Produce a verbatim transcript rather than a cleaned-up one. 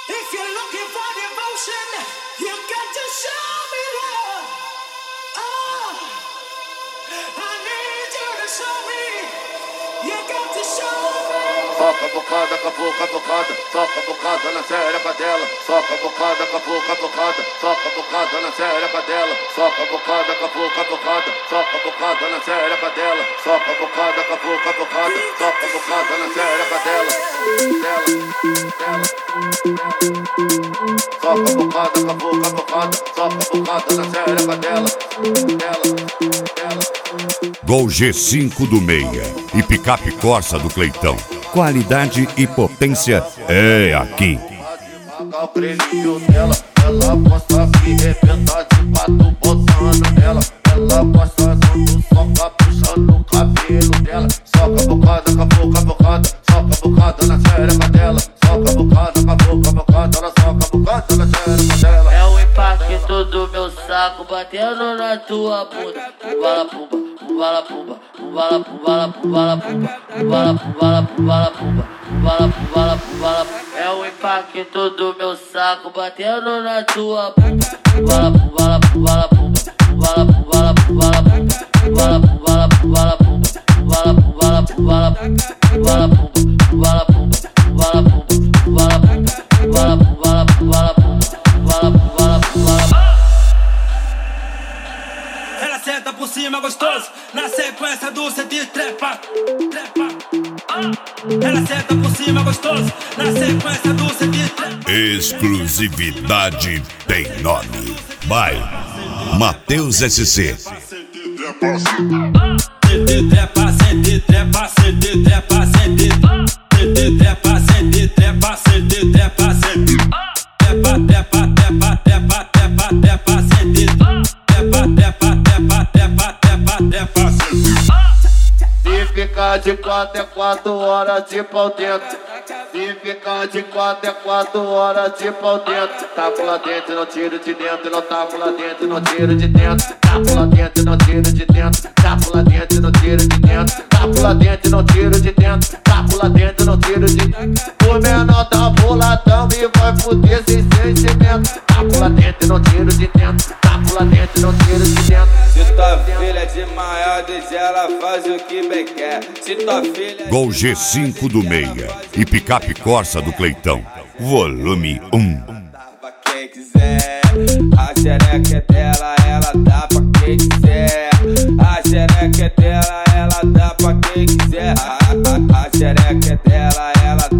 If you're looking for devotion, you got to show me love. Oh, I need you to show me. You got to show me. Soca a bocada, capuca a bocada, soca a bocada na xereca dela. Soca a bocada, capuca a bocada, soca a bocada na xereca dela. Soca a bocada, capuca a bocada, soca a bocada na xereca dela. Soca a bocada, capuca a bocada, soca a bocada na xereca dela. Dela, dela. Soca a bocada, capuca a bocada, soca a bocada na xereca dela. Dela, dela. Gol G cinco do Meia e picape Corsa do Cleitão. Qualidade e potência é aqui. O creminho dela, ela gosta de arrebentar de pato botando nela. Ela gosta quando soca puxando o cabelo dela. Soca a bocada, com a boca, bocada, soca a bocada na xereca dela. Soca a bocada, com a boca, bocada, ela soca a bocada na xereca dela. É o impacto do meu saco batendo na tua bunda. Pumba la pumba, pumba la pumba, pumba la pumba la pumba la pumba, pumba la pumba la pumba la pumba, pumba la pumba la pumba la pumba. É o impacto do meu saco batendo na tua bunda. Pumba la pumba la pumba la pumba, pumba la pumba la pumba la pumba, pumba la pumba la pumba la pumba, pumba la pumba la pumba la pumba, pumba la pumba, pumba la pumba, pumba la pumba, pumba la pumba, pumba la pumba la pumba la pumba, pumba la pumba la pumba la pumba. Ela senta por cima gostoso, na sequência do cê de trepa, trepa. Ela senta por cima gostoso, na sequência do cê de trepa. Exclusividade tem nome. By Matheus S C. Sente trepa, sente trepa, sente trepa, sente sente trepa, sente trepa, sente trepa, sente trepa, trepa, trepa, trepa, trepa, trepa, sente trepa, trepa, trepa, trepa, trepa, trepa, sente. Se ficar de quatro é quatro horas de pau dentro. Se ficar de quatro é quatro horas de pau dentro. Taco lá dentro, não tiro de dentro. Não taco lá dentro, não tiro de dentro. Taco lá dentro, não tiro de dentro. Taco lá dentro, não tiro de dentro. Taco lá dentro, não tiro de dentro. Taco lá dentro, não tiro de dentro. O menor tá boladão e vai fuder sem sentimento. Taco lá dentro, não tiro de dentro. Taco lá dentro, não tiro de dentro. Se tua filha é de maior, deixa ela faz o que bem quer. Se tua filha Gol G cinco do Meia e picape Corsa do Cleitão. Volume um. dá pra quem quiser. A xereca é dela, ela dá pra quem quiser. A xereca é dela, ela dá pra quem quiser. A, a, a xereca é dela, ela